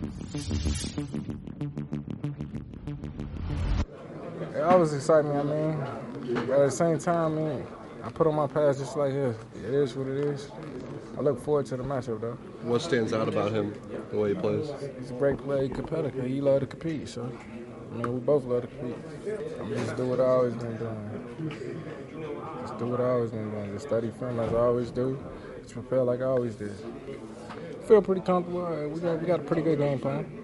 It always excites me, I mean. But at the same time, I mean, I put on my pass just like this. It is what it is. I look forward to the matchup, though. What stands out about him, the way he plays? He's a great player, competitor. He love to compete, so I mean, we both love to compete. I'm just do what I always been doing. Just do what I always been doing. Just study film as I always do. Just prepare like I always did. Feel pretty comfortable. We got a pretty good game plan.